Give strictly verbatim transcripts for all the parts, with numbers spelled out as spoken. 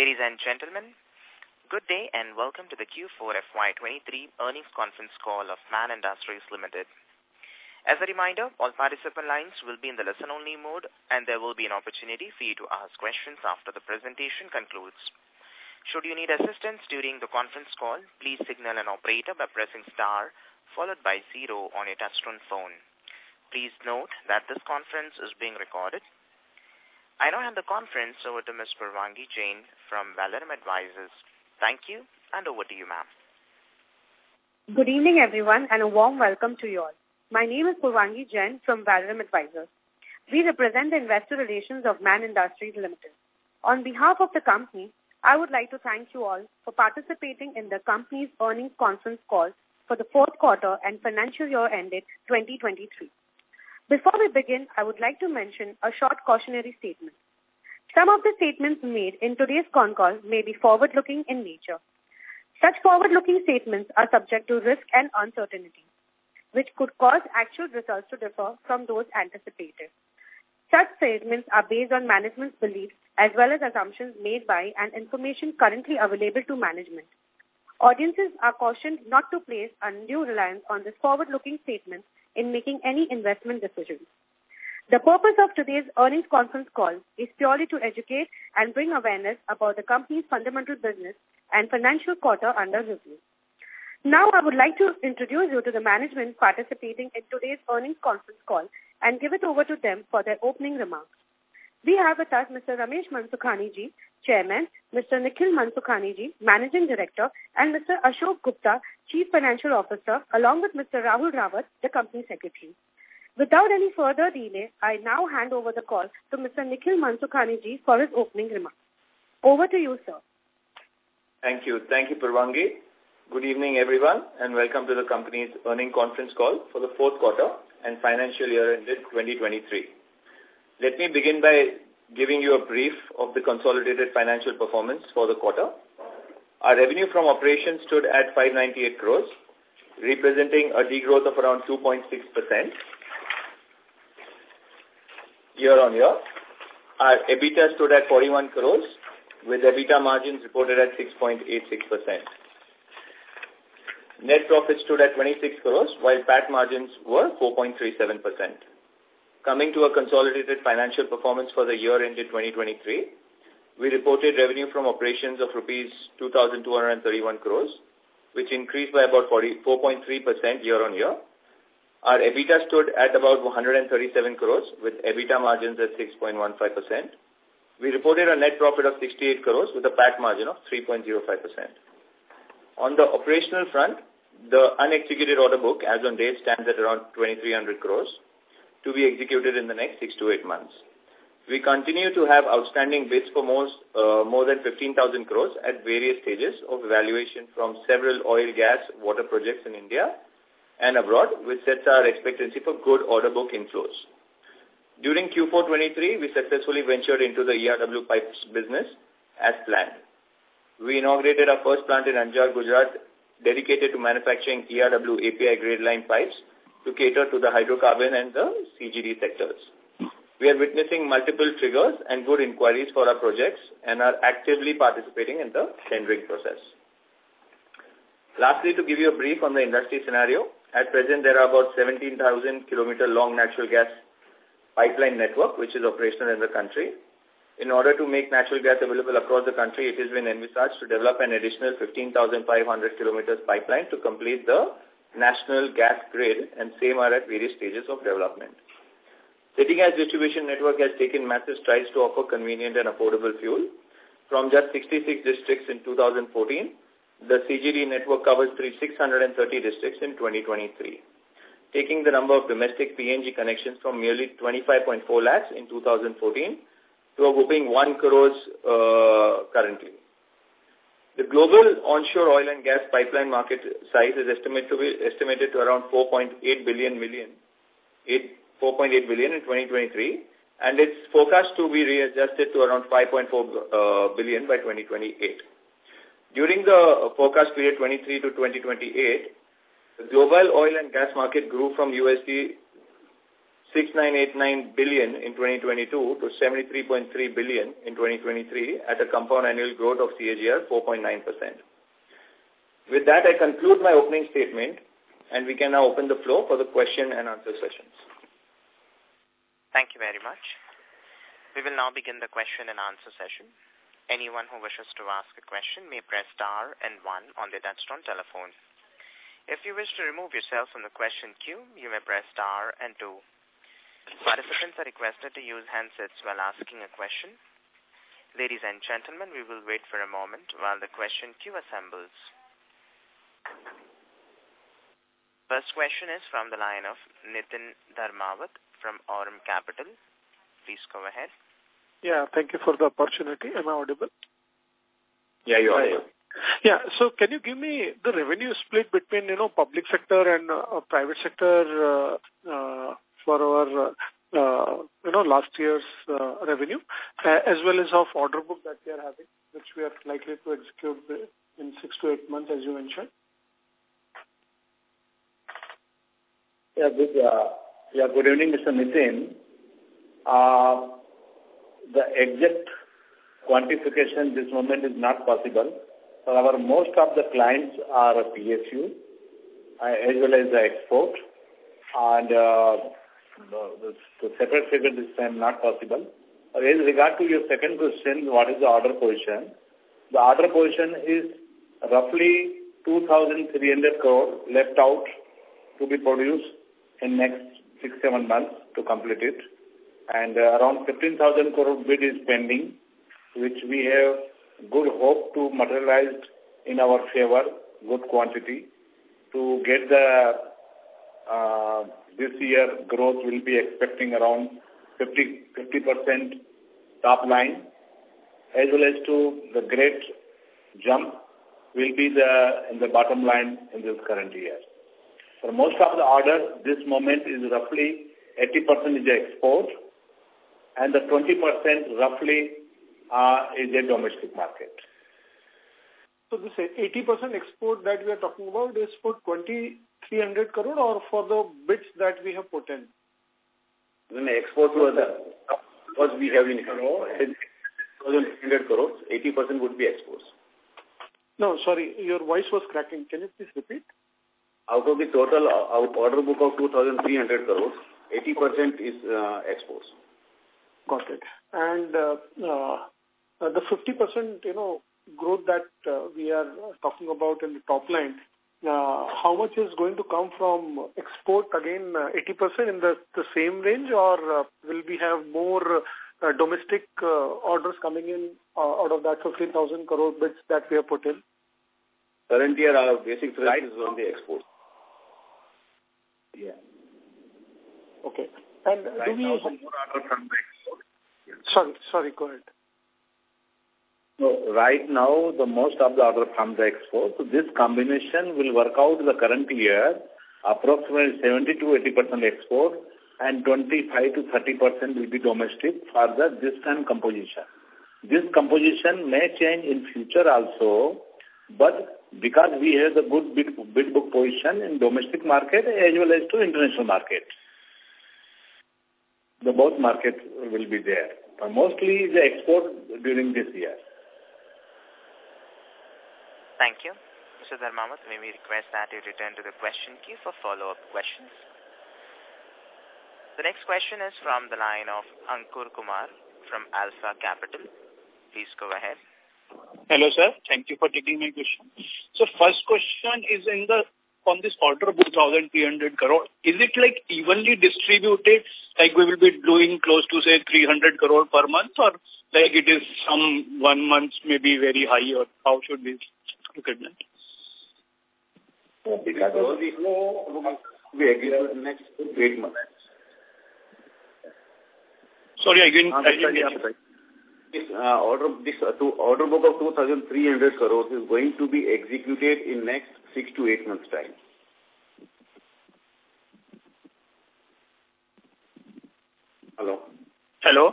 Ladies and gentlemen, good day and welcome to the Q four F Y twenty-three earnings conference call of Man Industries Limited. As a reminder, all participant lines will be in the listen-only mode and there will be an opportunity for you to ask questions after the presentation concludes. Should you need assistance during the conference call, please signal an operator by pressing star followed by zero on your touchtone phone. Please note that this conference is being recorded. I now hand the conference over to Miz Purvangi Jain from Valorem Advisors. Thank you, and over to you, ma'am. Good evening, everyone, and a warm welcome to you all. My name is Purvangi Jain from Valorem Advisors. We represent the investor relations of Man Industries Limited. On behalf of the company, I would like to thank you all for participating in the company's earnings conference call for the fourth quarter and financial year ended twenty twenty-three. Before we begin, I would like to mention a short cautionary statement. Some of the statements made in today's con call may be forward-looking in nature. Such forward-looking statements are subject to risk and uncertainty, which could cause actual results to differ from those anticipated. Such statements are based on management's beliefs as well as assumptions made by and information currently available to management. Audiences are cautioned not to place undue reliance on this forward-looking statement in making any investment decisions. The purpose of today's earnings conference call is purely to educate and bring awareness about the company's fundamental business and financial quarter under review. Now I would like to introduce you to the management participating in today's earnings conference call and give it over to them for their opening remarks. We have with us Mister Ramesh Mansukhani ji, Chairman, Mister Nikhil Mansukhani ji, Managing Director, and Mister Ashok Gupta, Chief Financial Officer, along with Mister Rahul Rawat, the Company Secretary. Without any further delay, I now hand over the call to Mister Nikhil Mansukhani ji for his opening remarks. Over to you, sir. Thank you. Thank you, Purvangi. Good evening, everyone, and welcome to the company's earnings conference call for the fourth quarter and financial year ended twenty twenty-three. Let me begin by giving you a brief of the consolidated financial performance for the quarter. Our revenue from operations stood at five hundred ninety-eight crores, representing a degrowth of around two point six percent year on year. Our EBITDA stood at forty-one crores, with EBITDA margins reported at six point eight six percent. Net profit stood at twenty-six crores, while P A T margins were four point three seven percent. Coming to a consolidated financial performance for the year ended twenty twenty-three, we reported revenue from operations of rupees two thousand two hundred thirty-one crores, which increased by about four point three percent year on year. Our EBITDA stood at about one hundred thirty-seven crores, with EBITDA margins at six point one five percent. We reported a net profit of sixty-eight crores with a P A T margin of three point zero five percent. On the operational front, the unexecuted order book as on date stands at around twenty-three hundred crores to be executed in the next six to eight months. We continue to have outstanding bids for most, uh, more than fifteen thousand crores at various stages of evaluation from several oil, gas, water projects in India and abroad, which sets our expectancy for good order book inflows. During Q four twenty-three, we successfully ventured into the E R W pipes business as planned. We inaugurated our first plant in Anjar, Gujarat, dedicated to manufacturing E R W A P I grade line pipes to cater to the hydrocarbon and the C G D sectors. We are witnessing multiple triggers and good inquiries for our projects and are actively participating in the tendering process. Lastly, to give you a brief on the industry scenario, at present there are about seventeen thousand kilometer long natural gas pipeline network which is operational in the country. In order to make natural gas available across the country, it has been envisaged to develop an additional fifteen thousand five hundred kilometers pipeline to complete the national gas grid, and same are at various stages of development. City gas distribution network has taken massive strides to offer convenient and affordable fuel. From just sixty-six districts in two thousand fourteen, the C G D network covers six hundred thirty districts in twenty twenty-three, taking the number of domestic P N G connections from merely twenty-five point four lakhs in two thousand fourteen to a whopping one crores uh, currently. The global onshore oil and gas pipeline market size is estimated to be estimated to around four point eight billion million, four point eight billion in twenty twenty-three, and it's forecast to be readjusted to around five point four uh, billion by twenty twenty-eight. During the forecast period twenty-three to twenty twenty-eight, the global oil and gas market grew from U S D six thousand nine hundred eighty-nine billion in twenty twenty-two to seventy-three point three billion in twenty twenty-three at a compound annual growth of C A G R four point nine percent. With that, I conclude my opening statement, and we can now open the floor for the question and answer sessions. Thank you very much. We will now begin the question and answer session. Anyone who wishes to ask a question may press star and one on their touchtone telephone. If you wish to remove yourself from the question queue, you may press star and two. Participants are requested to use handsets while asking a question. Ladies and gentlemen, we will wait for a moment while the question queue assembles. First question is from the line of Nitin Dharmawat from Aurum Capital. Please go ahead. Yeah, thank you for the opportunity. Am I audible? Yeah, you are audible. Yeah, so can you give me the revenue split between, you know, public sector and uh, private sector uh, uh, for our, uh, you know, last year's uh, revenue, uh, as well as of order book that we are having, which we are likely to execute in six to eight months, as you mentioned? Yeah, good, uh, yeah, good evening, Mister Nitin. Uh, the exact quantification this moment is not possible. For our most of the clients are P S U uh, as well as the export, and uh, the, the separate figure this time not possible. Uh, with regard to your second question, what is the order position? The order position is roughly two thousand three hundred crore left out to be produced in next six, seven months to complete it. And uh, around fifteen thousand crore bid is pending, which we have good hope to materialize in our favor, good quantity. To get the, uh, this year growth will be expecting around fifty percent top line, as well as to the great jump will be the in the bottom line in this current year. For most of the orders, this moment is roughly eighty percent is the export, and the twenty percent roughly uh, is a domestic market. So this eighty percent export that we are talking about is for twenty-three hundred crore or for the bids that we have put in? When the export was the what we have in crore, one thousand three hundred crores, eighty percent would be exports. No, sorry, your voice was cracking. Can you please repeat? Out of the total uh, order book of two thousand three hundred crores, eighty percent is uh, exports. Got it. And uh, uh, the fifty percent, you know, growth that uh, we are talking about in the top line, uh, how much is going to come from export? Again, uh, eighty percent in the, the same range, or uh, will we have more uh, domestic uh, orders coming in uh, out of that fifteen thousand crore bids that we have put in? Current year, our basic thrust is on the export. Yeah. Okay. And right do we... Now, some more order from the export. Yeah. Sorry, sorry, go ahead. So right now, the most of the order from the export. So this combination will work out the current year, approximately seventy to eighty percent export and twenty-five to thirty percent will be domestic for the this time composition. This composition may change in future also, but because we have the good bid, bid book position in domestic market as well as to international market. The both markets will be there. But mostly the export during this year. Thank you. Mister Dharmawat, may we request that you return to the question queue for follow-up questions. The next question is from the line of Ankur Kumar from Alpha Capital. Please go ahead. Hello, sir. Thank you for taking my question. So first question is in the on this order book, one thousand three hundred crore. Is it like evenly distributed, like we will be doing close to say three hundred crore per month, or like it is some one month maybe very high, or how should we look at that? So because of the flow, we agree on the next eight months. Sorry, again, I didn't get you. This, uh, order, this uh, to order book of two thousand three hundred crores is going to be executed in next six to eight months' time. Hello? Hello?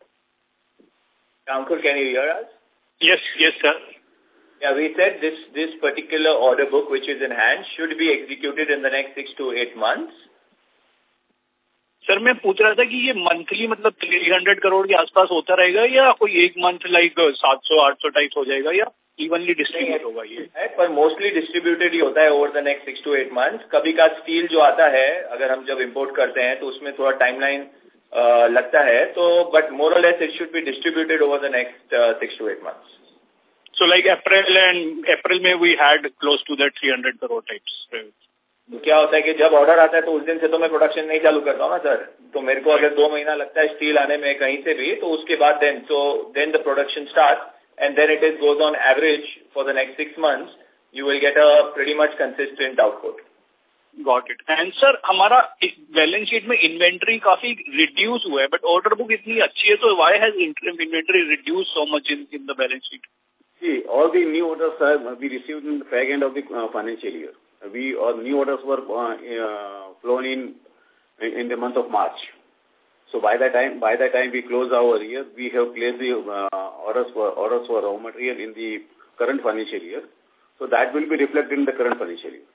Ankur, can you hear us? Yes, yes, sir. Yeah, we said this, this particular order book which is in hand should be executed in the next six to eight months. Sir मैं पूछ रहा था कि ये monthly मतलब तीन सौ करोड़ के आसपास होता रहेगा या कोई एक मंथ लाइक सात सौ आठ सौ टाइप हो जाएगा या इवनली डिस्ट्रीब्यूट होगा ये? पर मोस्टली डिस्ट्रीब्यूटेड ही होता है over the next six to eight months. कभी का स्टील जो आता है अगर हम जब इम्पोर्ट करते हैं तो उसमें थोड़ा टाइमलाइन uh, लगता है, तो but more or less it should be distributed over the next six to eight months. So like April and April में we had close to that three hundred crore types. क्या होता है कि जब order आता है तो उस दिन से तो मैं प्रोडक्शन नहीं चालू करता हूँ ना सर. तो मेरे को अगर दो महीना लगता है स्टील आने में कहीं से भी, तो उसके बाद then so then the production start and then it is goes on average for the next six months. You will get a pretty much consistent output. Got it. And sir हमारा balance sheet में inventory काफी reduce हुआ है, but order book इतनी अच्छी है, तो why has inventory reduce so much in in the balance sheet? See, all the new orders are we received in the fag end of the uh, financial year. We all new orders were uh, uh, flown in, in in the month of March. So by that time, by that time we close our year, we have placed the uh, orders for orders for raw material in the current financial year. So that will be reflected in the current financial year.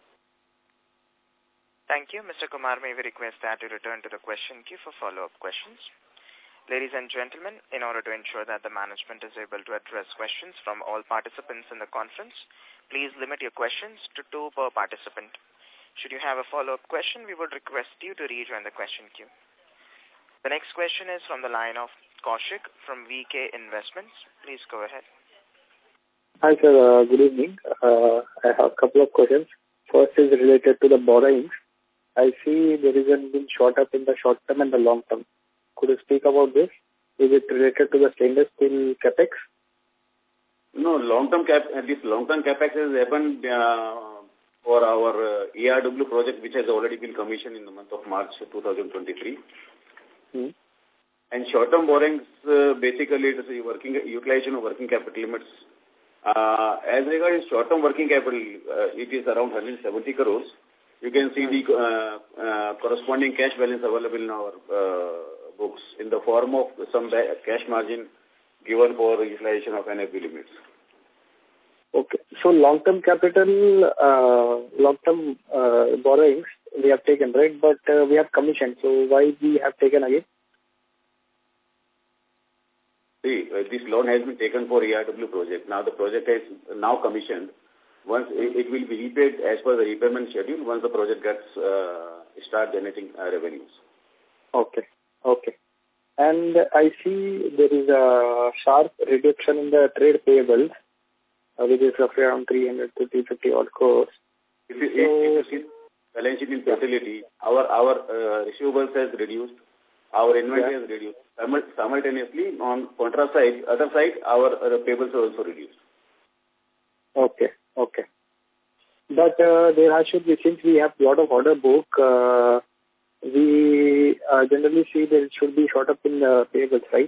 Thank you, Mister Kumar. May we request that you return to the question queue for follow-up questions. Ladies and gentlemen, in order to ensure that the management is able to address questions from all participants in the conference, please limit your questions to two per participant. Should you have a follow-up question, we would request you to rejoin the question queue. The next question is from the line of Kaushik from V K Investments. Please go ahead. Hi sir, uh, good evening. Uh, I have a couple of questions. First is related to the borrowings. I see there is a been shot up in the short term and the long term. Could you speak about this? Is it related to the stainless steel capex? No, long-term cap. This long-term capex has happened uh, for our uh, E R W project, which has already been commissioned in the month of March twenty twenty-three. Hmm. And short-term borrowings, uh, basically, it is a working utilization of working capital limits. Uh, as regards short-term working capital, uh, it is around one hundred seventy crores. You can see the uh, uh, corresponding cash balance available in our uh, books in the form of some cash margin given for utilization of N F B limits. Okay. So long-term capital, uh, long-term uh, borrowings we have taken, right? But uh, we have commissioned. So why we have taken again? See, uh, this loan has been taken for E R W project. Now the project is now commissioned. Once it, it will be repaid as per the repayment schedule once the project gets uh, start generating uh, revenues. Okay. Okay. And I see there is a sharp reduction in the trade payables, uh, which is roughly around three hundred to three hundred fifty odd crores. If you, so, if you see balance sheet in totality, our our uh, receivables has reduced, our inventory yeah. has reduced. Simultaneously, on contra side, other side, our uh, payables are also reduced. Okay. Okay. But uh, there should be, since we have a lot of order book, uh, we uh, generally see that it should be short up in the payables, right?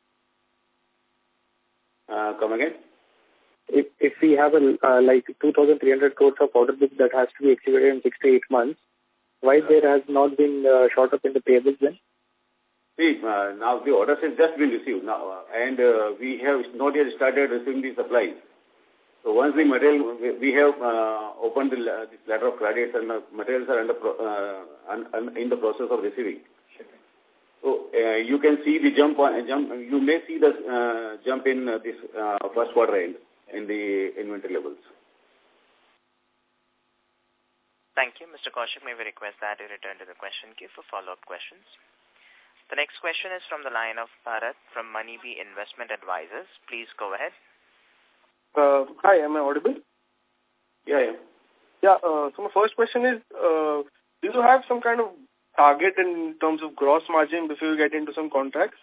Uh, come again? If if we have a uh, like two thousand three hundred crores of order book that has to be executed in six to eight months, why uh, there has not been uh, short up in the payables then? See, uh, now the orders have just been received now, uh, and uh, we have not yet started receiving the supplies. So once the material, we have uh, opened the, uh, this letter of credits and the materials are under pro, uh, un, un, in the process of receiving. So uh, you can see the jump on jump. You may see the uh, jump in uh, this uh, first quarter end in the inventory levels. Thank you, Mister Kaushik. May we request that you return to the question queue for follow-up questions. The next question is from the line of Bharat from Moneybee Investment Advisors. Please go ahead. Uh, hi, am I audible? Yeah, yeah. Yeah, uh, so my first question is, uh, do you have some kind of target in terms of gross margin before you get into some contracts?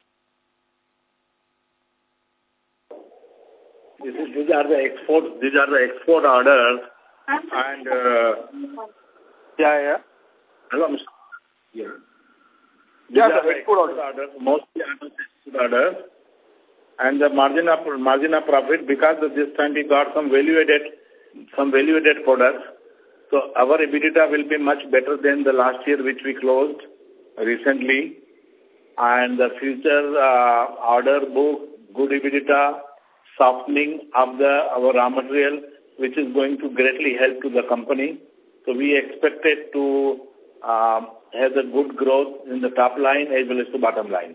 This is, these are the export, these are the export orders and, uh, yeah, yeah. Hello, Mister Yeah. These yeah, are the export orders. orders, mostly export orders. And the margin of margin of profit, because of this time we got some value added, some value added products. So our EBITDA will be much better than the last year, which we closed recently. And the future uh, order book, good EBITDA, softening of the our raw material, which is going to greatly help to the company. So we expected to uh, has a good growth in the top line as well as the bottom line.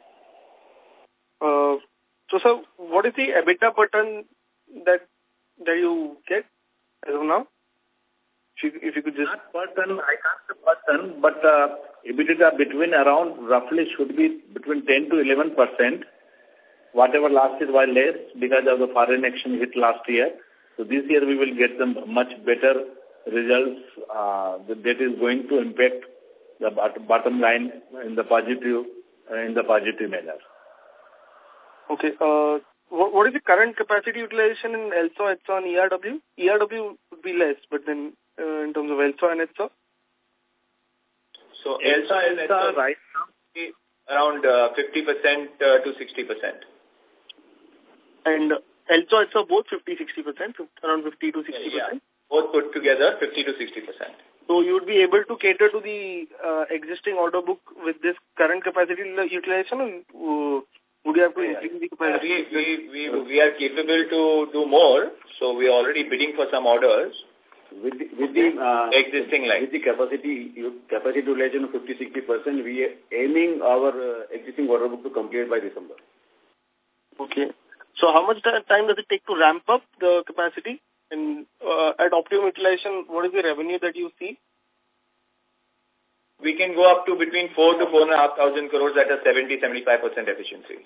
Uh, so, sir, what is the EBITDA per ton that that you get as of now? If you, if you could just... Not per ton, I can't say per ton, but uh, EBITDA between around roughly should be between ten to eleven percent. Whatever last year was less because of the foreign exchange hit last year. So this year we will get some much better results uh, that is going to impact the bottom line in the positive in the positive manner. Okay. Uh, what, what is the current capacity utilization in L S O, H S O and E R W? E R W would be less, but then uh, in terms of L S O and H S O? So L S O and H S O right now around uh, fifty percent uh, to sixty percent. And L S O, H S O both fifty, sixty percent, around fifty to sixty percent? Yeah, both put together fifty to sixty percent. So you would be able to cater to the uh, existing order book with this current capacity utilization, or uh, would you have to yeah, increase the capacity? We, we, we, we are capable to do more, so we are already bidding for some orders. With the, with the uh, existing line. With the capacity capacity utilization of fifty to sixty percent, we are aiming our uh, existing order book to complete by December. Okay. So how much time does it take to ramp up the capacity? And uh, at optimum utilization, what is the revenue that you see? We can go up to between four to four and a half thousand crores at a seventy, seventy-five percent efficiency.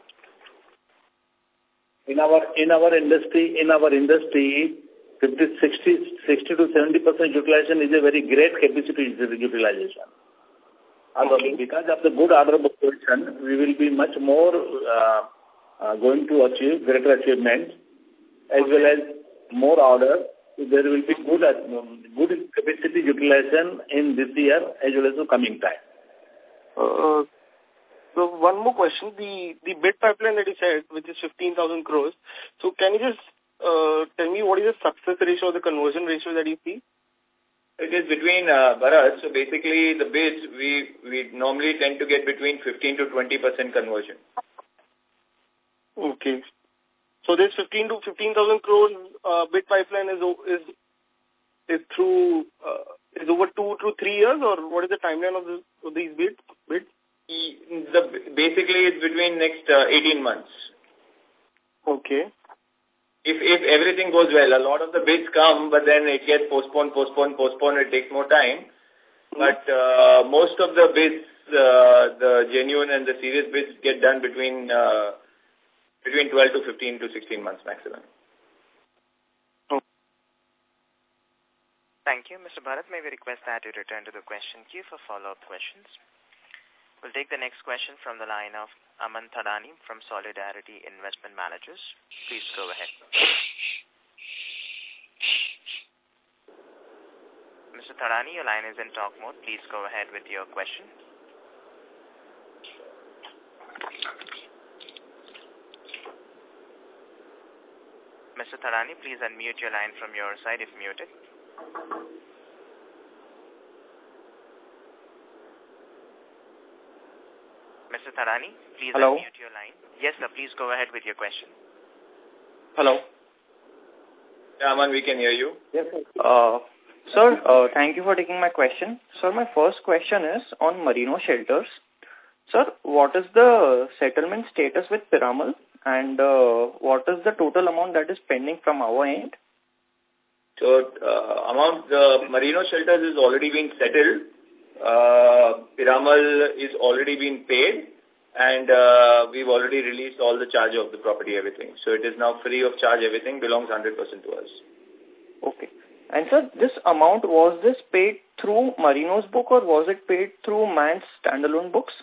In our in our industry, in our industry, fifty, sixty, sixty to seventy percent utilization is a very great capacity utilization. Okay. Because of the good order book position, we will be much more uh, uh, going to achieve greater achievements as well as more order. There will be good um, good capacity utilization in this year as well as the coming time. Uh, so one more question: the the bid pipeline that you said, which is fifteen thousand crores. So can you just uh, tell me what is the success ratio or the conversion ratio that you see? It is between uh, Bharat. So basically, the bids we we normally tend to get between fifteen to twenty percent conversion. Okay. So this fifteen to fifteen thousand crores uh, bid pipeline is is is through uh, is over two to three years, or what is the timeline of, this, of these bids? Bids? The basically it's between next uh, eighteen months. Okay. If if everything goes well, a lot of the bids come, but then it gets postponed, postponed, postponed. It takes more time. Mm-hmm. But uh, most of the bids, uh, the genuine and the serious bids, get done between. Uh, Between twelve to fifteen to sixteen months maximum. Oh. Thank you. Mister Bharat, may we request that you return to the question queue for follow-up questions. We'll take the next question from the line of Aman Thadani from Solidarity Investment Managers. Please go ahead. Mister Thadani, your line is in talk mode. Please go ahead with your question. Mister Thadani, please unmute your line from your side if muted. Mister Thadani, please Hello. unmute your line. Yes, sir, please go ahead with your question. Hello. Yeah, Aman, we can hear you. Yes, sir. Uh, sir, uh, thank you for taking my question. Sir, my first question is on Merino shelters. Sir, what is the settlement status with Piramal? And uh, what is the total amount that is pending from our end? So, uh, amount the Merino shelters is already been settled. Uh, Piramal is already been paid, and uh, we've already released all the charge of the property, everything. So it is now free of charge. Everything belongs one hundred percent to us. Okay. And sir, this amount, was this paid through Merino's book or was it paid through Man's standalone books?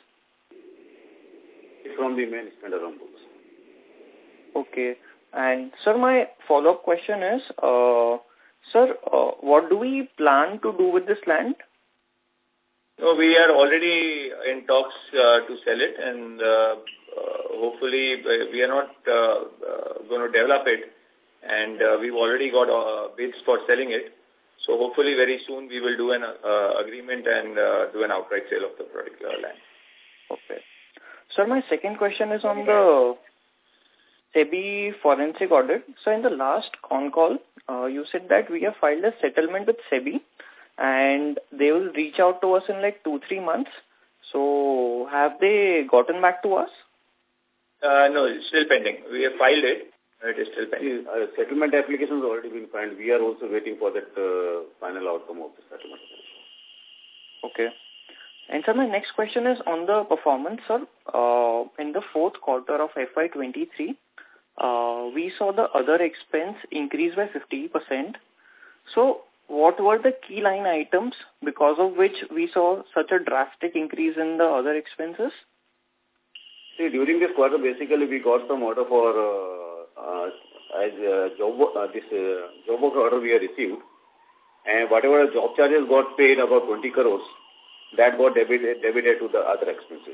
From the main standalone books. Okay. And, sir, my follow-up question is, uh, sir, uh, what do we plan to do with this land? So we are already in talks uh, to sell it, and uh, uh, hopefully we are not uh, uh, going to develop it, and uh, we've already got uh, bids for selling it. So hopefully very soon we will do an uh, agreement and uh, do an outright sale of the particular land. Okay. Sir, my second question is on the SEBI forensic audit. So in the last con call, uh, you said that we have filed a settlement with SEBI and they will reach out to us in like two, three months. So have they gotten back to us? Uh, no, it's still pending. We have filed it. It is still pending. Uh, settlement application has already been filed. We are also waiting for that uh, final outcome of the settlement. Okay. And sir, my next question is on the performance, sir. Uh, in the fourth quarter of F Y twenty-three, uh, we saw the other expense increase by fifty percent. So what were the key line items because of which we saw such a drastic increase in the other expenses? See, during this quarter, basically we got some order for uh, uh, as uh, job uh, this uh, job work order we have received, and whatever job charges got paid, about twenty crores, that got debited debited to the other expenses.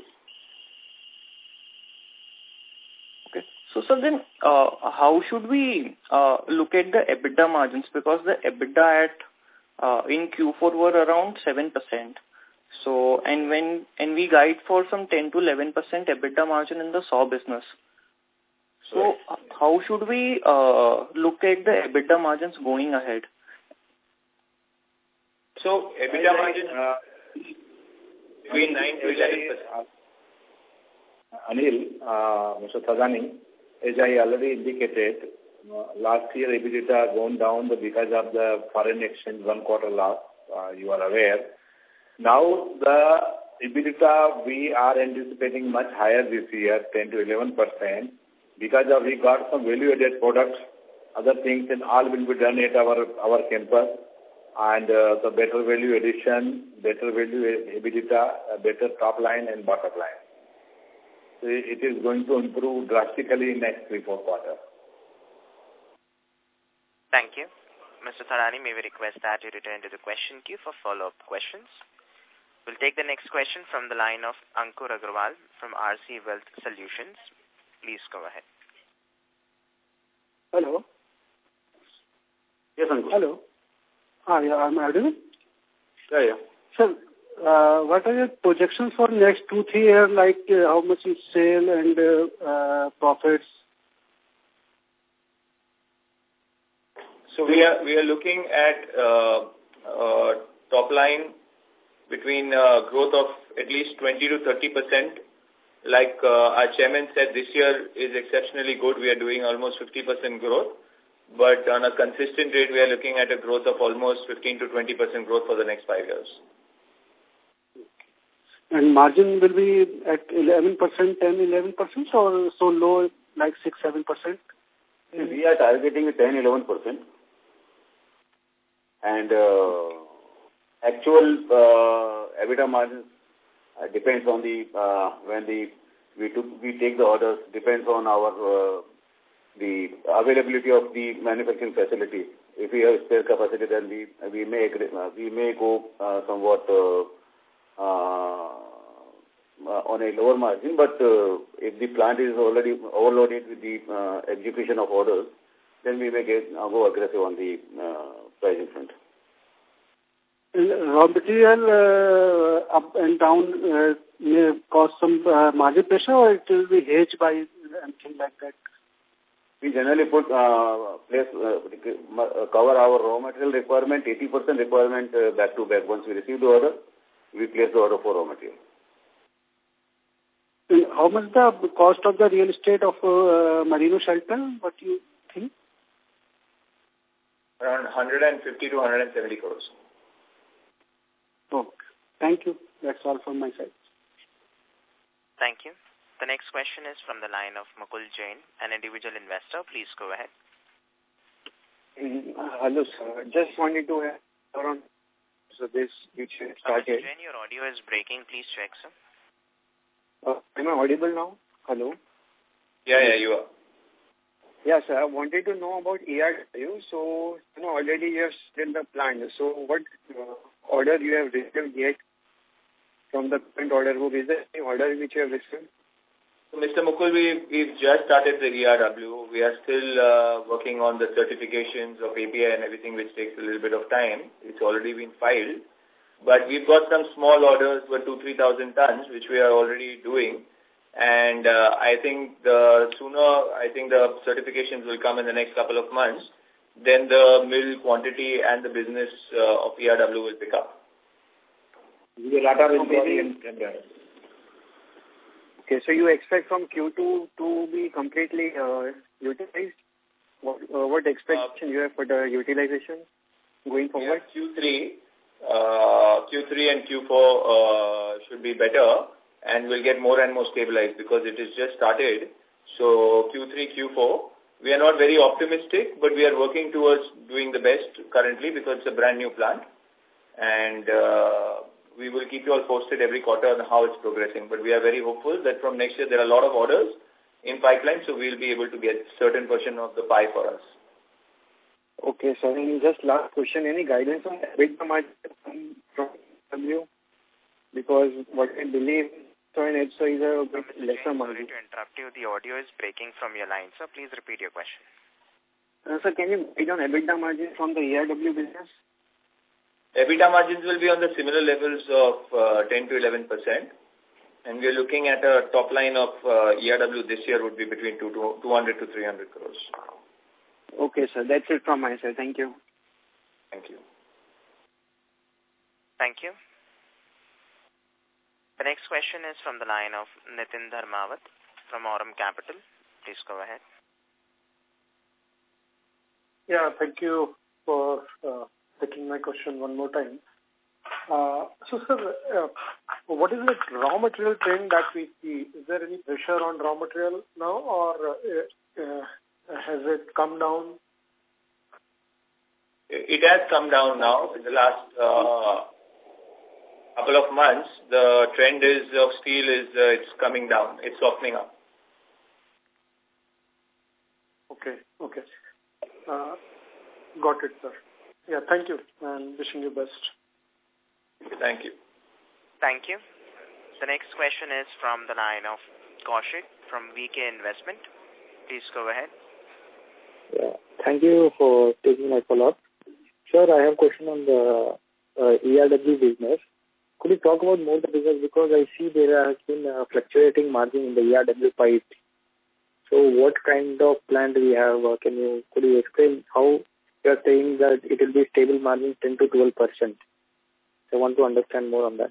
Okay. So, sir, then uh, how should we uh, look at the EBITDA margins? Because the EBITDA at uh, in Q four were around seven percent. So, and when and we guide for some ten to eleven percent EBITDA margin in the saw business. So, uh, how should we uh, look at the EBITDA margins going ahead? So, EBITDA margin uh, between nine to eleven percent. Anil, uh, Mister Thadani, as I already indicated, uh, last year EBITDA gone down because of the foreign exchange one quarter loss, uh, you are aware. Now the EBITDA we are anticipating much higher this year, ten to eleven percent, because of we got some value-added products, other things, and all will be done at our our campus, and uh, the better value addition, better value EBITDA, uh, better top line and bottom line. So it is going to improve drastically in next three four quarters. Thank you, Mister Tharani. May we request that you return to the question queue for follow-up questions. We'll take the next question from the line of Ankur Agrawal from R C Wealth Solutions. Please go ahead. Hello. Yes, Ankur. Hello. Ah, yeah, I'm audible. Yeah, yeah. Sir, uh, what are your projections for next two, three years, like uh, how much is sale and uh, uh, profits? So we are we are looking at uh, uh, top line between uh, growth of at least twenty to thirty percent. Like uh, our chairman said, this year is exceptionally good. We are doing almost fifty percent growth. But on a consistent rate, we are looking at a growth of almost fifteen to twenty percent growth for the next five years. And margin will be at eleven percent, ten, eleven percent, or so low, like six, seven percent? We are targeting ten, eleven percent. And uh, actual uh, EBITDA margins uh, depends on the, uh, when the we, took, we take the orders, depends on our uh, the availability of the manufacturing facility. If we have spare capacity, then we we may agree, uh, we may go uh, somewhat uh, uh, uh, on a lower margin. But uh, if the plant is already overloaded with the uh, execution of orders, then we may get uh, go aggressive on the uh, pricing front. Raw material uh, up and down uh, may cause some uh, margin pressure, or it will be hedged by anything like that? We generally put uh, place uh, cover our raw material requirement, eighty percent requirement uh, back to back. Once we receive the order, we place the order for raw material. And how much the cost of the real estate of uh, Merino shelter? What do you think? Around one hundred fifty to one hundred seventy crores. Okay. Thank you. That's all from my side. Thank you. The next question is from the line of Mukul Jain, an individual investor. Please go ahead. Mm, uh, hello, sir. Just wanted to have around so this which started. Mister Jain, your audio is breaking. Please check, sir. Uh, am I audible now? Hello. Yeah, yeah, you are. Yeah, sir. I wanted to know about A R W. So, you know, already you have started the plant. So, what uh, order you have received yet from the current order book? Is there any order which you have received? So, Mister Mukul, we, we've just started the E R W. We are still uh, working on the certifications of A P I and everything, which takes a little bit of time. It's already been filed. But we've got some small orders for two, three thousand tons, which we are already doing. And uh, I think the sooner, I think the certifications will come in the next couple of months. then the mill quantity and the business uh, of E R W will pick up. The latter will be tender. Okay, so you expect from Q two to be completely uh, utilized? What, uh, what expectation uh, you have for the utilization going forward? Yeah, Q three, uh, Q three and Q four uh, should be better and will get more and more stabilized because it is just started. So Q three, Q four, we are not very optimistic, but we are working towards doing the best currently because it's a brand new plant. And uh, we will keep you all posted every quarter on how it's progressing. But we are very hopeful that from next year there are a lot of orders in pipeline, so we'll be able to get certain portion of the pie for us. Okay, so and just last question, any guidance on EBITDA margin from W? Because what I believe, so in H S O is a bit lesser margin. Sorry to interrupt you, the audio is breaking from your line, so please repeat your question. Uh, sir, can you guide on EBITDA margin from the E R W business? EBITDA margins will be on the similar levels of uh, ten to eleven percent. And we are looking at a top line of uh, E R W this year would be between two hundred to three hundred crores. Okay, sir. That's it from my side. Thank you. Thank you. Thank you. The next question is from the line of Nitin Dharmawat from Aurum Capital. Please go ahead. Yeah, thank you for uh, taking my question one more time. Uh, so, sir, uh, what is the raw material trend that we see? Is there any pressure on raw material now, or uh, uh, has it come down? It has come down now. In the last uh, couple of months, the trend is of steel is uh, it's coming down. It's softening up. Okay, okay. Uh, got it, sir. Yeah, thank you, and wishing you best. Thank you. Thank you. The next question is from the line of Kaushik from V K Investment. Please go ahead. Yeah, thank you for taking my follow-up. Sir, I have a question on the uh, E R W business. Could you talk about more the business, because I see there has been a fluctuating margin in the E R W pipe. So what kind of plan do we have? Uh, can you, could you explain how you are saying that it will be stable margin ten to twelve percent? I want to understand more on that.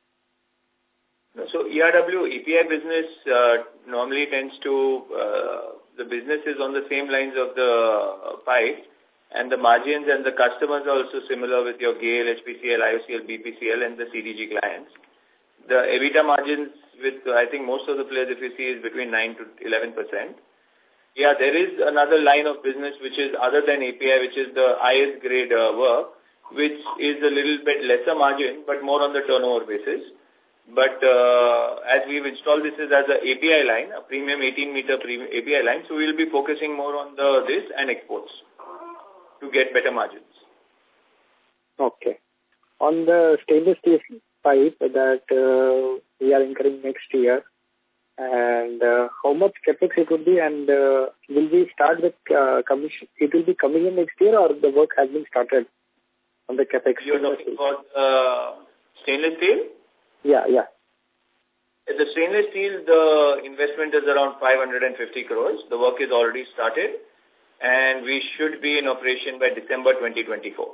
So E R W, A P I business uh, normally tends to, uh, the business is on the same lines of the uh, pipe, and the margins and the customers are also similar with your G A L, H P C L, I O C L, B P C L and the C D G clients. The EBITDA margins with, uh, I think most of the players, if you see, is between nine to eleven percent. Yeah, there is another line of business which is other than A P I, which is the I S grade uh, work, which is a little bit lesser margin, but more on the turnover basis. But uh, as we've installed this as an A P I line, a premium eighteen meter premium A P I line, so we'll be focusing more on the this and exports to get better margins. Okay. On the stainless steel pipe that uh, we are incurring next year, and uh, how much capex it would be, and uh, will we start the uh, commission? It will be coming in next year, or the work has been started on the capex? You're talking about uh, stainless steel? Yeah, yeah. The stainless steel, the investment is around five hundred fifty crores. The work is already started, and we should be in operation by December twenty twenty-four.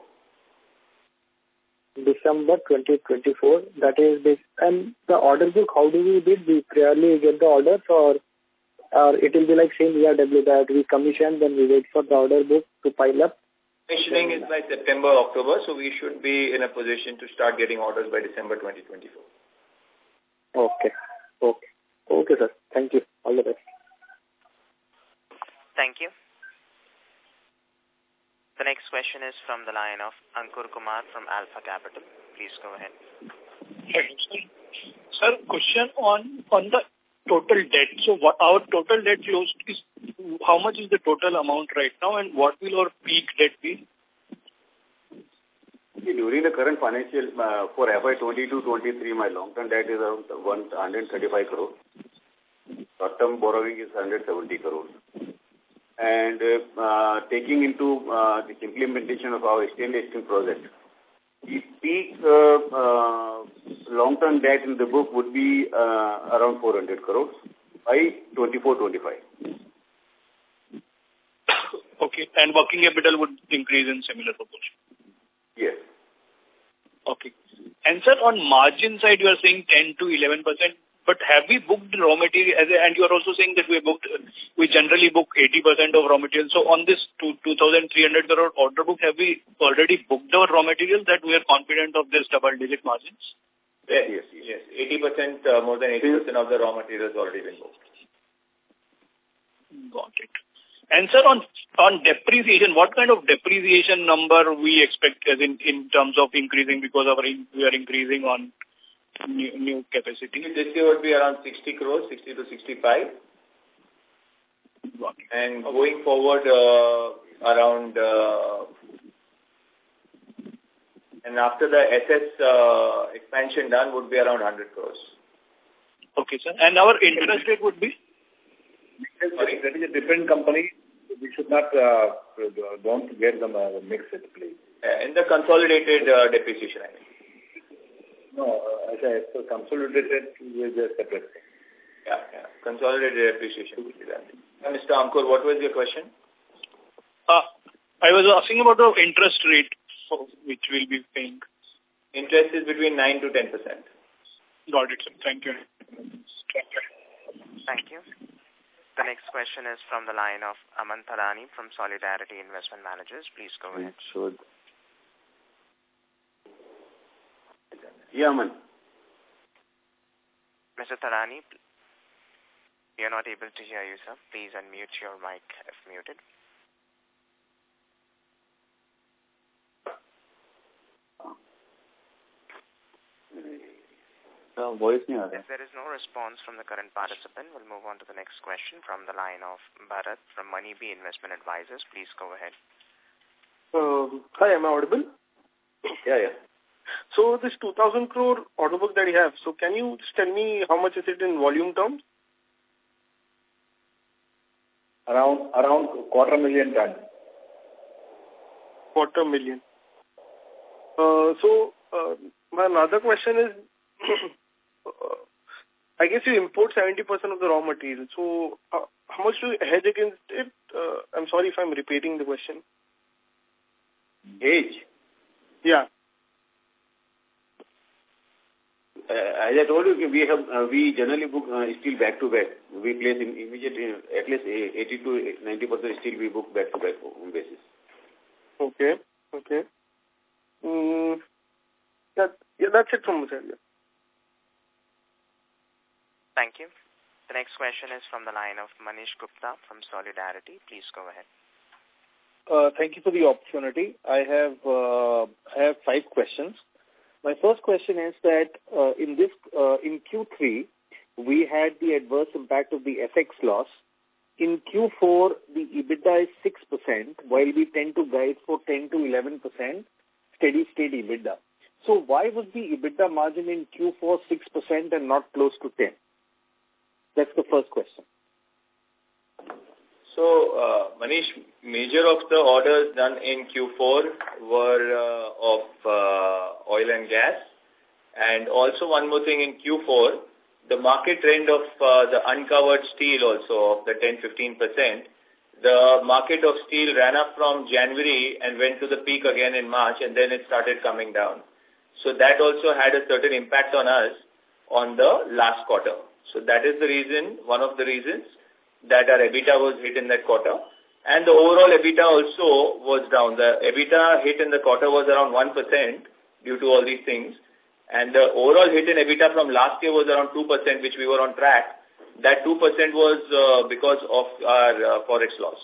December twenty twenty-four, that is this. And the order book, how do we bid? We clearly get the orders, or, or it will be like same E R W that we commission, then we wait for the order book to pile up? Commissioning is by September, October, so we should be in a position to start getting orders by December twenty twenty-four. Okay. Okay. Okay, sir. Thank you. All the best. Thank you. The next question is from the line of Ankur Kumar from Alpha Capital. Please go ahead. Sir, question on on the total debt. So what our total debt closed is, how much is the total amount right now, and what will our peak debt be? During the current financial, uh, for F Y twenty-two twenty-three, my long-term debt is around one hundred thirty-five crores. Short-term borrowing is one hundred seventy crores. And uh, uh, taking into uh, the implementation of our stainless steel project, the peak uh, uh, long-term debt in the book would be uh, around four hundred crores by twenty-four twenty-five. Okay. Okay. And working capital would increase in similar proportion? Yes. Okay. And sir, on margin side, you are saying ten to eleven percent, but have we booked raw material, as a, and you are also saying that we booked, we generally book eighty percent of raw material. So on this two thousand three hundred crore order book, have we already booked our raw material that we are confident of this double-digit margins? Yes, yes, yes. eighty percent, uh, more than eighty percent of the raw material has already been booked. Got it. And sir, on on depreciation, what kind of depreciation number we expect as in, in terms of increasing because of in, we are increasing on new, new capacity? This year would be around sixty crores, sixty to sixty-five. Got it. And going forward, uh, around, uh, and after the S S uh, expansion done would be around one hundred crores. Okay, sir. And our interest rate would be? Sorry? That is a different company. We should not, uh, don't get them uh, mix it, please. Uh, in the consolidated uh, depreciation, I mean. No, uh, as I so consolidated is a separate thing. Yeah, yeah. Consolidated depreciation would be that. Uh, Mister Ankur, what was your question? Uh, I was asking about the interest rate for which we'll be paying. Interest is between nine to ten percent. Got it, sir. Thank you. Thank you. The next question is from the line of Aman Tharani from Solidarity Investment Managers. Please go ahead. Should. Yeah, Aman. Mister Tharani, we are not able to hear you, sir. Please unmute your mic if muted. Uh, voice nahi If there is no response from the current participant, we'll move on to the next question from the line of Bharat from Moneybee Investment Advisors. Please go ahead. Uh, hi, am I audible? Yeah, yeah. So this two thousand crore order book that you have, so can you just tell me how much is it in volume terms? Around, around quarter million tons. Quarter million. Uh, so uh, my another question is, uh, I guess you import seventy percent of the raw material. So uh, how much do you hedge against it? Uh, I'm sorry if I'm repeating the question. Hedge? Yeah. Uh, as I told you, we have uh, we generally book uh, steel back to back. We place in immediate uh, at least eighty to ninety percent steel we book back to back on basis. Okay. Okay. Mm, that yeah, that's it from my side. Yeah. Thank you. The next question is from the line of Manish Gupta from Solidarity. Please go ahead. Uh, thank you for the opportunity. I have uh, I have five questions. My first question is that uh, in this uh, in Q three we had the adverse impact of the F X loss. In Q four the EBITDA is six percent, while we tend to guide for ten to eleven percent steady state EBITDA. So why was the EBITDA margin in Q four six percent and not close to ten? That's the first question. So, uh, Manish, major of the orders done in Q four were uh, of uh, oil and gas. And also one more thing in Q four, the market trend of uh, the uncovered steel also of the ten to fifteen percent, the market of steel ran up from January and went to the peak again in March, and then it started coming down. So that also had a certain impact on us on the last quarter. So that is the reason, one of the reasons, that our EBITDA was hit in that quarter. And the overall EBITDA also was down. The EBITDA hit in the quarter was around one percent due to all these things. And the overall hit in EBITDA from last year was around two percent, which we were on track. That two percent was uh, because of our uh, forex loss.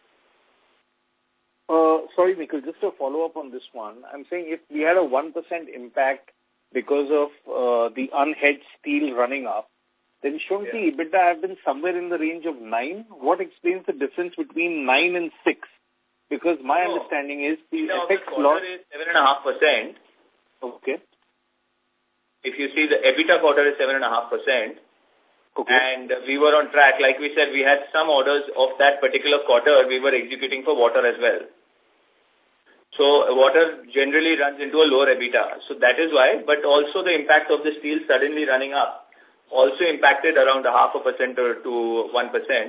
Uh, sorry, Nikhil, just a follow-up on this one. I'm saying if we had a one percent impact because of uh, the unhedged steel running up, then shouldn't yeah. the EBITDA have been somewhere in the range of nine? What explains the difference between nine and six? Because my no. understanding is the no, F X the loss is seven and a half percent. Okay. If you see the EBITDA quarter is seven and a half percent. Okay. And we were on track. Like we said, we had some orders of that particular quarter we were executing for water as well. So water generally runs into a lower EBITDA. So that is why. But also the impact of the steel suddenly running up also impacted around a half a percent or to one percent.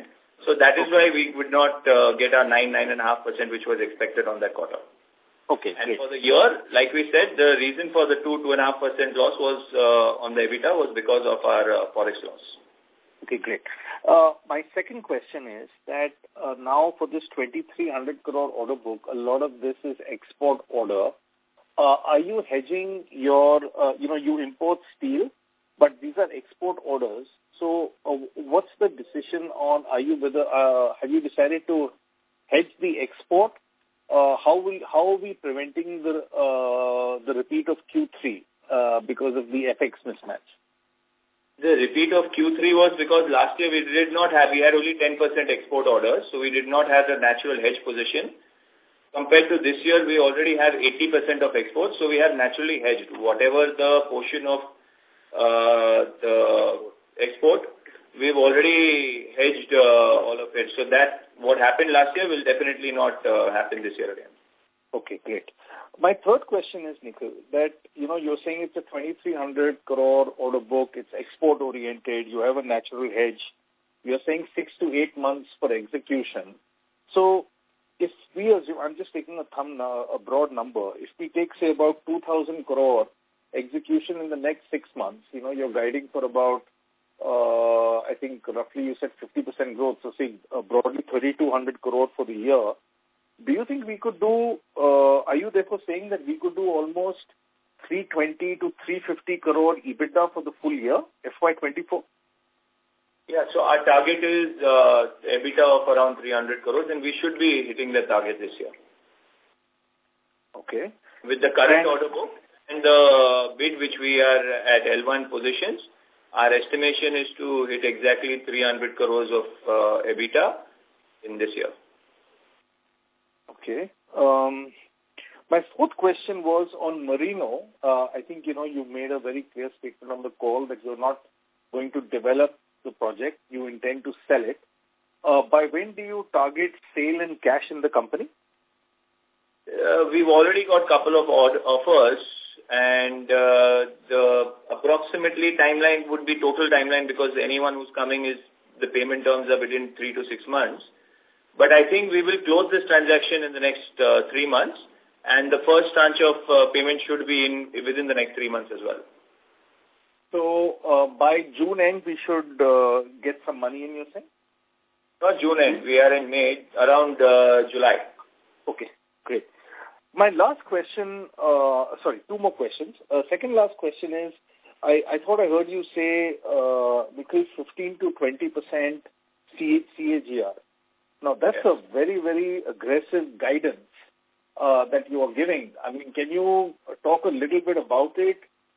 So that is why we would not uh, get our nine, nine and a half percent, which was expected on that quarter. Okay. And great. for the year, like we said, the reason for the two, two and a half percent loss was uh, on the EBITDA was because of our uh, forex loss. Okay, great. Uh, my second question is that uh, now for this twenty-three hundred crore order book, a lot of this is export order. Uh, are you hedging your, uh, you know, you import steel, but these are export orders. So uh, what's the decision on, are you whether, uh, have you decided to hedge the export? Uh, how will, how are we preventing the, uh, the repeat of Q three uh, because of the F X mismatch? The repeat of Q three was because last year we did not have, we had only ten percent export orders, so we did not have the natural hedge position. Compared to this year, we already have eighty percent of exports, so we have naturally hedged. Whatever the portion of uh, the export, we've already hedged uh, all of it. So that, what happened last year will definitely not uh, happen this year again. Okay, great. My third question is, Nikhil, that, you know, you're saying it's a twenty-three hundred crore order book, it's export-oriented, you have a natural hedge. You're saying six to eight months for execution. So, if we assume, I'm just taking a thumb, uh, a broad number, if we take, say, about two thousand crore execution in the next six months, you know, you're guiding for about, uh, I think roughly you said fifty percent growth, so say uh, broadly thirty-two hundred crore for the year. Do you think we could do, uh, are you therefore saying that we could do almost three twenty to three fifty crore EBITDA for the full year, F Y twenty-four? Yeah, so our target is uh, EBITDA of around three hundred crores, and we should be hitting the target this year. Okay. With the current order book and the bid which we are at L one positions, our estimation is to hit exactly three hundred crores of uh, EBITDA in this year. Okay. Um, my fourth question was on Merino. Uh, I think, you know, you made a very clear statement on the call that you're not going to develop the project. You intend to sell it. Uh, by when do you target sale and cash in the company? Uh, we've already got a couple of offers, and uh, the approximately timeline would be total timeline because anyone who's coming is, the payment terms are within three to six months. But I think we will close this transaction in the next uh, three months, and the first tranche of uh, payment should be in within the next three months as well. So uh, by June end, we should uh, get some money in, you're saying? Not June end. We are in May, around uh, July. Okay, great. My last question, uh, sorry, two more questions. Uh, second last question is, I, I thought I heard you say, uh, because fifteen to twenty percent C A G R. Now, that's yes. a very, very aggressive guidance uh, that you are giving. I mean, can you talk a little bit about it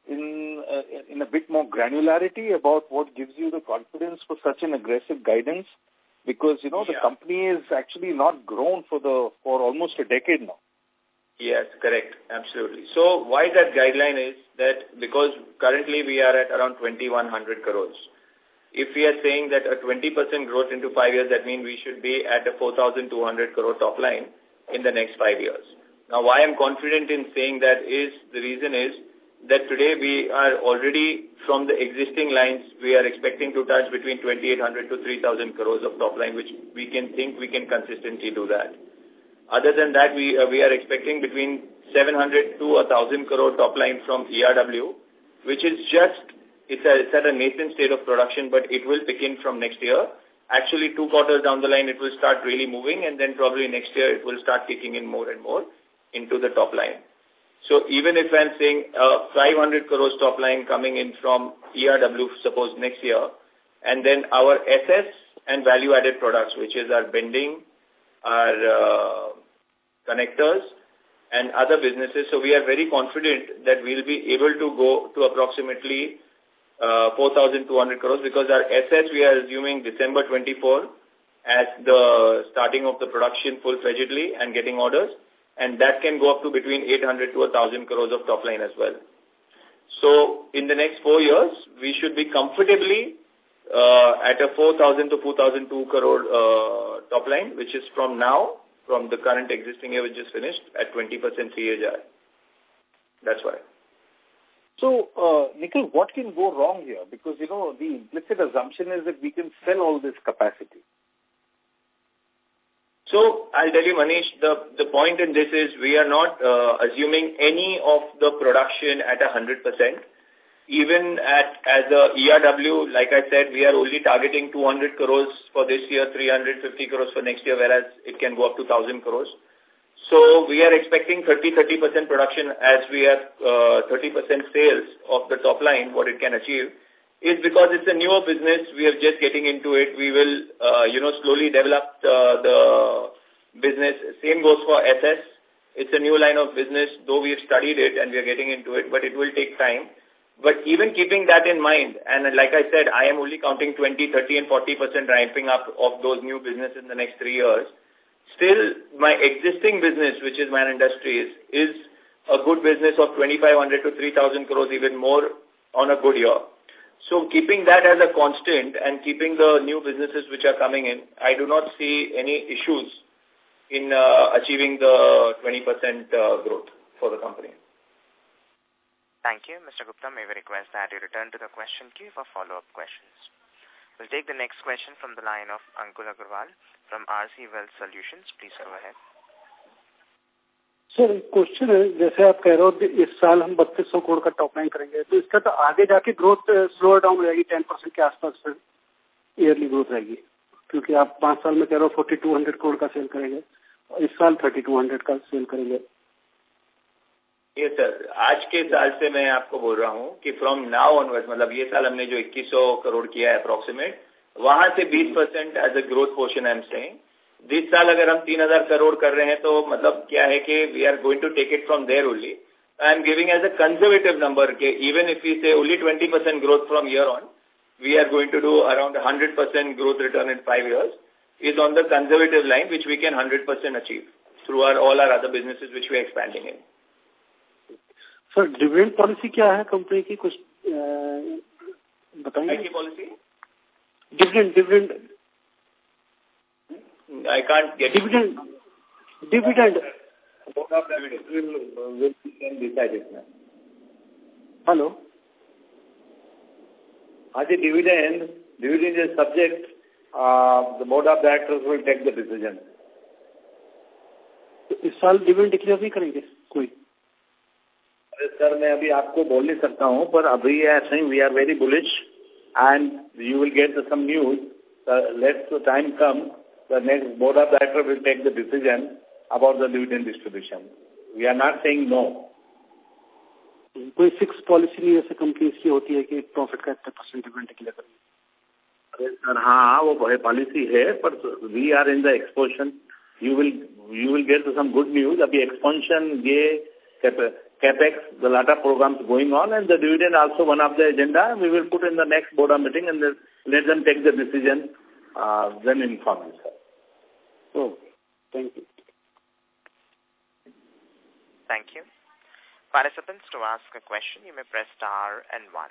in uh, in a bit more granularity about what gives you the confidence for such an aggressive guidance? Because, you know, yeah. the company is actually not grown for the for almost a decade now. Yes, correct. Absolutely. So why that guideline is that because currently we are at around twenty-one hundred crores. If we are saying that a twenty percent growth into five years, that means we should be at a four thousand two hundred crore top line in the next five years. Now, why I'm confident in saying that is, the reason is that today we are already, from the existing lines, we are expecting to touch between twenty-eight hundred to three thousand crores of top line, which we can think we can consistently do that. Other than that, we, uh, we are expecting between seven hundred to one thousand crore top line from E R W, which is just It's, a, it's at a nascent state of production, but it will pick in from next year. Actually, two quarters down the line, it will start really moving, and then probably next year it will start kicking in more and more into the top line. So even if I'm saying uh, five hundred crores top line coming in from E R W, suppose next year, and then our S S and value-added products, which is our bending, our uh, connectors, and other businesses. So we are very confident that we'll be able to go to approximately Uh, four thousand two hundred crores because our S S we are assuming December twenty-four as the starting of the production full-fledgedly and getting orders, and that can go up to between eight hundred to one thousand crores of top line as well. So in the next four years, we should be comfortably uh, at a four thousand to four thousand two crore uh, top line, which is from now, from the current existing year which is finished at twenty percent C A G R. That's why. So, uh, Nikhil, what can go wrong here? Because, you know, the implicit assumption is that we can sell all this capacity. So I'll tell you, Manish, the, the point in this is we are not uh, assuming any of the production at one hundred percent. Even at as a E R W, like I said, we are only targeting two hundred crores for this year, three hundred fifty crores for next year, whereas it can go up to one thousand crores. So we are expecting thirty percent production as we have uh, thirty percent sales of the top line, what it can achieve, is because it's a newer business. We are just getting into it. We will, uh, you know, slowly develop uh, the business. Same goes for S S. It's a new line of business, though we have studied it and we are getting into it, but it will take time. But even keeping that in mind, and like I said, I am only counting twenty, thirty and forty percent ramping up of those new businesses in the next three years. Still, my existing business, which is Man Industries, is a good business of twenty-five hundred to three thousand crores, even more on a good year. So keeping that as a constant and keeping the new businesses which are coming in, I do not see any issues in uh, achieving the twenty percent uh, growth for the company. Thank you. Mister Gupta, may we request that you return to the question queue for follow-up questions. We'll take the next question from the line of Ankul Agarwal from R C Wealth Solutions. Please go ahead. Sir question है, जैसे आप कह रहे हो कि इस साल हम बत्तीस सौ करोड़ का टॉप लाइन करेंगे, तो इसका तो आगे जाके ग्रोथ स्लो डाउन हो जाएगी, टेन परसेंट के आसपास ईयरली ग्रोथ रहेगी, क्योंकि आप पांच साल में कह रहे हो फोर्टी टू हंड्रेड करोड़ का सेल करेंगे, इस साल थर्टी टू हंड्रेड का सेल करेंगे. ये सर आज के साल से मैं आपको बोल रहा हूँ कि फ्रॉम नाउ ऑनवर्ड, मतलब ये साल हमने जो इक्कीस सौ करोड़ किया है अप्रोक्सीमेट, वहां से बीस percent as a growth portion I am saying. This साल अगर हम तीन हजार करोड़ कर रहे हैं तो मतलब क्या है कि we are going to take it from there only. I am giving as a conservative number के even if we say only twenty percent growth from year on, we are going to do around hundred percent growth return in five years is on the conservative line, which we can one hundred percent achieve through our all our other businesses which we are expanding in. Sir dividend policy क्या है company की, कुछ बताएंगे? की policy dividend dividend I can't get dividend. Dividend. Board of Directors will will can decide it now. Hello. As a dividend, dividend is subject. Uh, the Board of Directors will take the decision. इस साल dividend declare नहीं करेंगे कोई? अरे sir मैं अभी आपको बोल नहीं सकता हूँ, पर अभी I think we are very bullish and you will get some news. Uh, let the time come. The next board of directors will take the decision about the dividend distribution. We are not saying no. कोई fix policy नहीं ऐसे companies की होती है कि profit का इतना percent dividend declare करें? अरे सर हाँ वो पॉलिसी है, पर we are in the exposition. You will you will get some good news. अभी एक्सपेंशन ये capex, the lot of programs going on, and the dividend also one of the agenda. We will put in the next board of meeting and let them take the decision. Uh, then inform you, sir. Oh, thank you. Thank you. Participants, to ask a question, you may press star and one.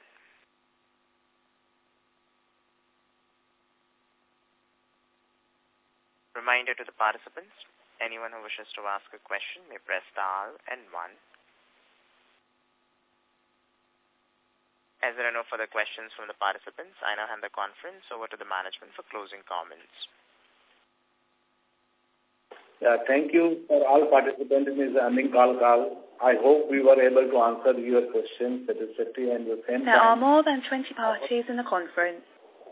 Reminder to the participants, anyone who wishes to ask a question may press star and one. As there are no further questions from the participants, I now hand the conference over to the management for closing comments. Yeah, thank you for all participants in this earning call call. I hope we were able to answer your questions satisfactorily and at the same time. There are more than twenty parties in the conference.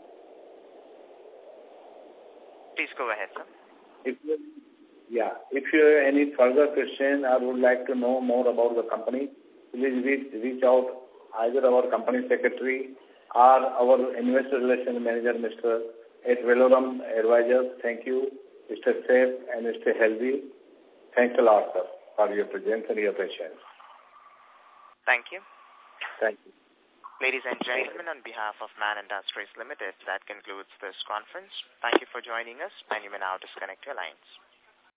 Please go ahead, sir. If you, yeah, if you have any further question or would like to know more about the company, please reach, reach out either our company secretary or our investor relations manager, Mister at Velorum Advisors. Thank you, Mister Safe and Mister Healthy. Thanks a lot, sir, for your presence and your patience. Thank you. Thank you. Ladies and gentlemen, on behalf of Man Industries Limited, that concludes this conference. Thank you for joining us, and you may now disconnect your lines.